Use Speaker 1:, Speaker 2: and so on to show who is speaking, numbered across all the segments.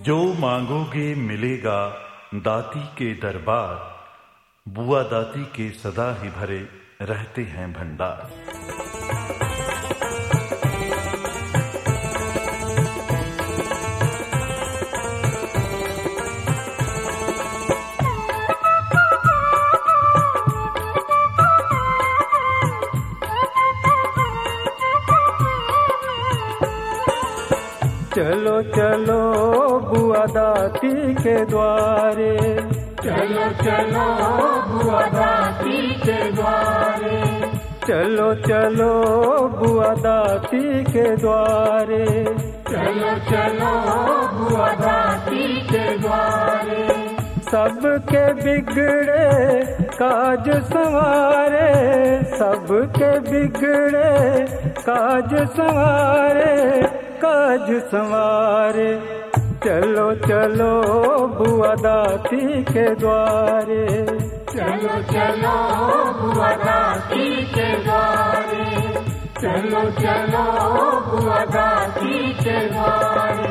Speaker 1: जो मांगोगे मिलेगा दाती के दरबार, बुआ दाती के सदा ही भरे रहते हैं भंडार।
Speaker 2: चलो चलो बुआ दाती के द्वारे,
Speaker 3: चलो चलो बुआ दाती के द्वारे,
Speaker 2: चलो चलो बुआ दाती के द्वारे,
Speaker 3: चलो चलो बुआ दाती के द्वारे।
Speaker 2: सबके बिगड़े काज संवारे, सबके बिगड़े काज संवारे, काज संवारे। चलो चलो बुआ दाती के द्वारे,
Speaker 3: चलो चलो बुआ दाती के द्वारे, चलो चलो बुआ दाती के द्वारे।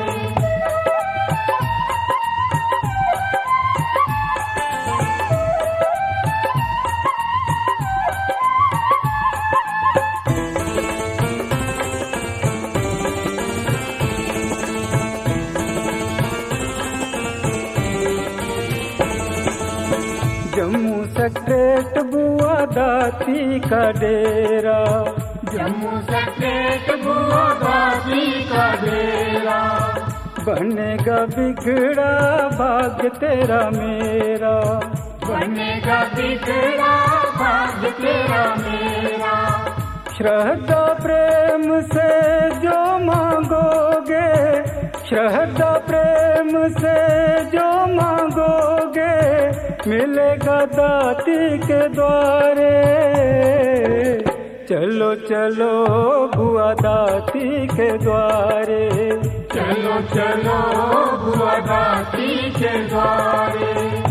Speaker 2: जम्मू सेक्रेट बुआ दाती का डेरा,
Speaker 3: जम्मू सेक्रेट बुआ दाती का डेरा।
Speaker 2: बनेगा बिगड़ा भाग्य तेरा मेरा,
Speaker 3: बनेगा बिगड़ा भाग्य तेरा मेरा।
Speaker 2: श्रद्धा प्रेम से जो मांगोगे, श्रद्धा प्रेम से जो मांगोगे, मिलेगा दाती के द्वारे। चलो चलो बुआ दाती के द्वारे,
Speaker 3: चलो चलो बुआ दाती के द्वारे।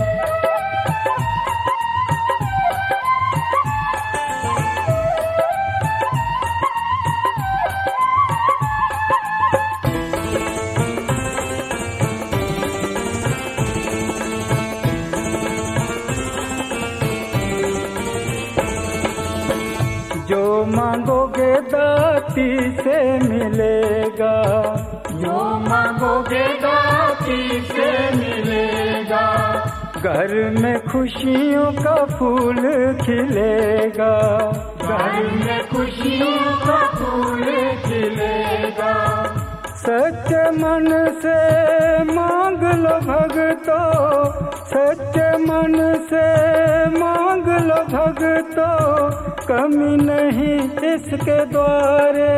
Speaker 2: जो मांगोगे दाती से मिलेगा,
Speaker 3: जो मांगोगे दाती से मिलेगा।
Speaker 2: घर में खुशियों का फूल खिलेगा,
Speaker 3: घर में खुशियों का फूल खिलेगा।
Speaker 2: सच्चे मन से मांग लो भगतो, सच्चे मन से मांग लो भगतो, कमी नहीं इसके द्वारे।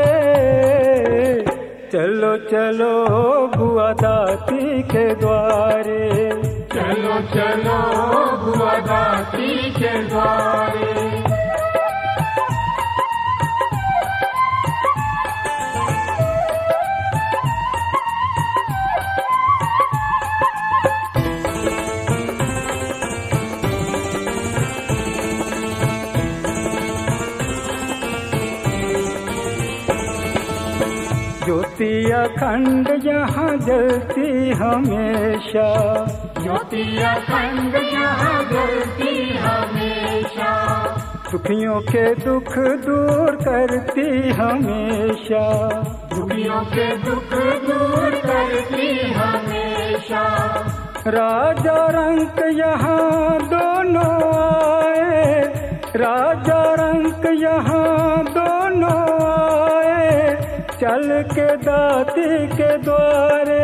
Speaker 2: चलो चलो बुआ दाती के द्वारे,
Speaker 3: चलो चलो बुआ दाती के द्वारे।
Speaker 2: ज्योति अखंड यहाँ जलती हमेशा,
Speaker 3: ज्योति अखंड यहाँ जलती हमेशा।
Speaker 2: दुखियों के दुख दूर करती हमेशा,
Speaker 3: दुखियों के दुख दूर करती हमेशा।
Speaker 2: राजा रंक यहाँ दोनों आए, राजा रंक यहाँ दोनों आए, चल के दाती के द्वारे।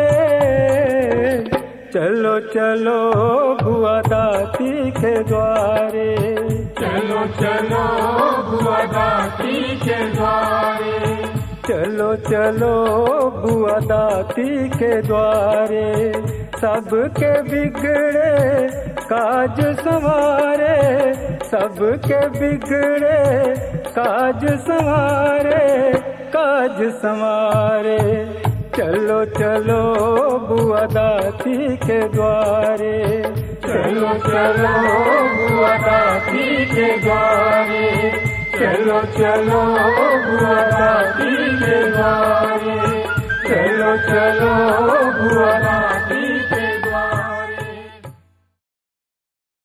Speaker 2: चलो चलो बुआ दाती के द्वारे,
Speaker 3: चलो चलो बुआ दाती के द्वारे,
Speaker 2: चलो चलो बुआ दाती के द्वारे। सबके बिगड़े काज संवारे, सबके बिगड़े काज संवारे, काज संवारे। चलो चलो बुआ दाती के द्वारे,
Speaker 3: चलो चलो बुआ दाती के द्वारे, चलो चलो बुआ दाती के द्वारे, चलो चलो